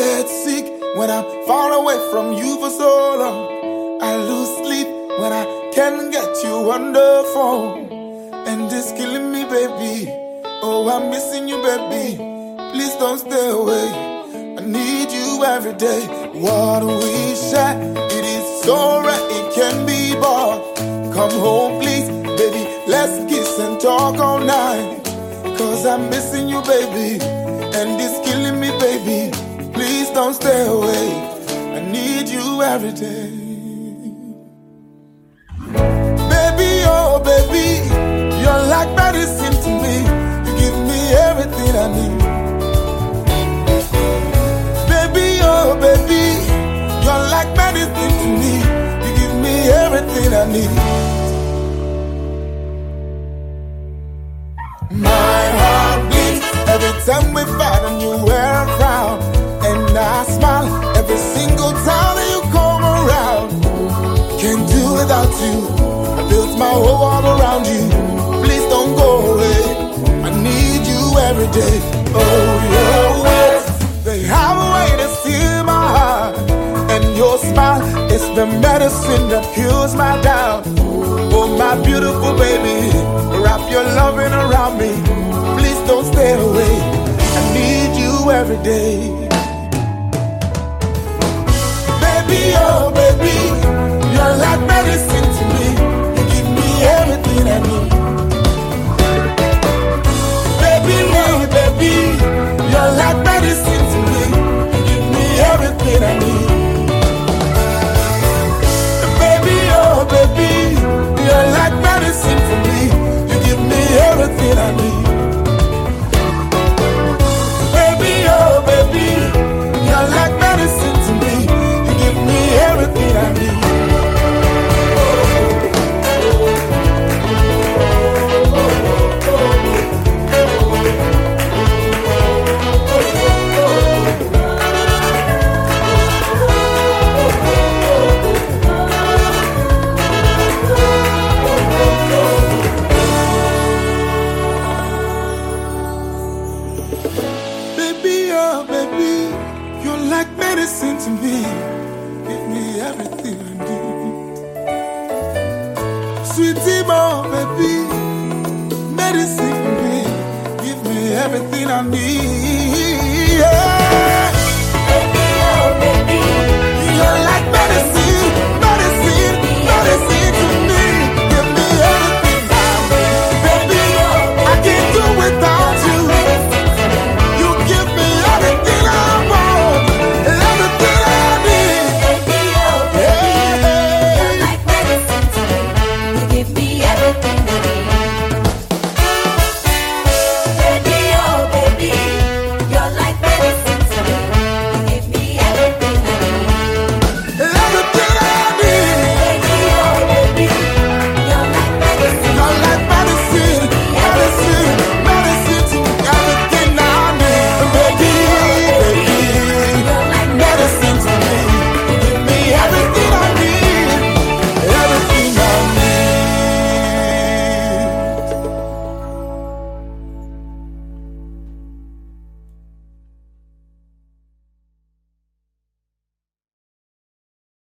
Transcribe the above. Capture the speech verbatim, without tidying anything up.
get sick when I'm far away from you for so long. I lose sleep when I can't get you on the phone. And it's killing me, baby. Oh, I'm missing you, baby. Please don't stay away. I need you every day. What we share, it is so rare, it can be bought. Come home, please, baby. Let's kiss and talk all night. Cause I'm missing you, baby. And it's killing me, baby. Please don't stay away. I need you every day. Baby, oh baby, you're like medicine to me. You give me everything I need. Baby, oh baby, you're like medicine to me. You give me everything I need. My heart beats every time we fight and you wear a frown. And I smile every single time that you come around. Can't do without you. I built my whole world around you. Please don't go away. I need you every day. Oh, your words, they have a way to steal my heart. And your smile is the medicine that cures my doubt. Oh, my beautiful baby, wrap your loving around me. Please don't stay away. I need you every day. Baby, oh baby, you're like medicine to me. You give me everything I need. Baby, oh baby, you're like medicine to me. You give me everything I need. Baby, oh baby, you're like medicine for me. You give me everything I need. Baby, oh baby, you're like medicine to me. You give me everything I need. Baby, oh baby, you're like medicine to me. Give me everything I need. Sweetie, oh baby, medicine for me. Give me everything I need. Yeah.